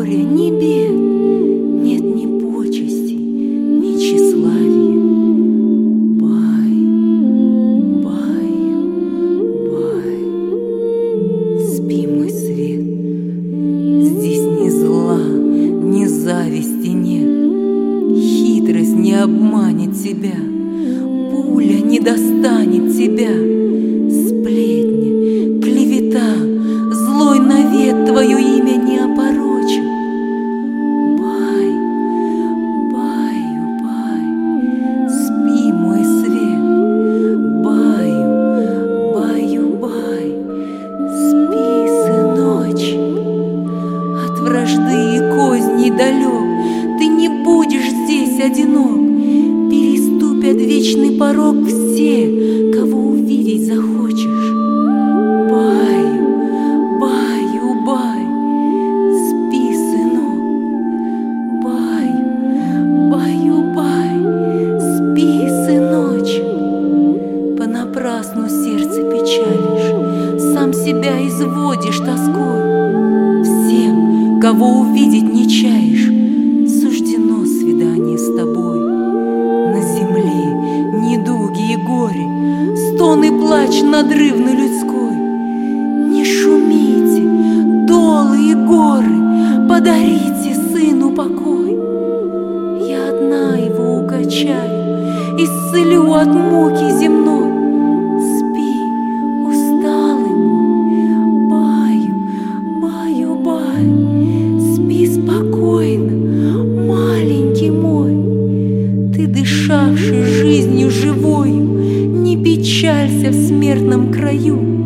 горя, ни бед, нет ни почести, ни тщеславия. Бай, баю, бай, спи, мой свет, здесь ни зла, ни зависти нет, хитрость не обманет тебя, пуля не достанет тебя, сплетня, клевета, злой навет твое имя не опорочит. Бай, баю, бай, спи, мой свет, баю, баю, бай, спи, сыночек. От вражды и козней далек ты не будешь здесь одинок. Переступят вечный порог все, кого увидеть захочешь. Баю, баю, бай, спи, сынок. Баю, баю, бай, спи, сыночек. Понапрасну сердце печалишь, сам себя изводишь тоской. Всем, кого увидеть не чаешь, суждено свидание с тобой. На земле недуги и горе, стон и плач надрывно людской. Не шумите, долы и горы, подарите сыну покой. Я одна его укачаю, исцелю от муки земной. Спи, усталый мой, баю, баю, бай, спи спокойно, маленький мой. Ты, дышавший жизнью живою, не печалься в смертном краю.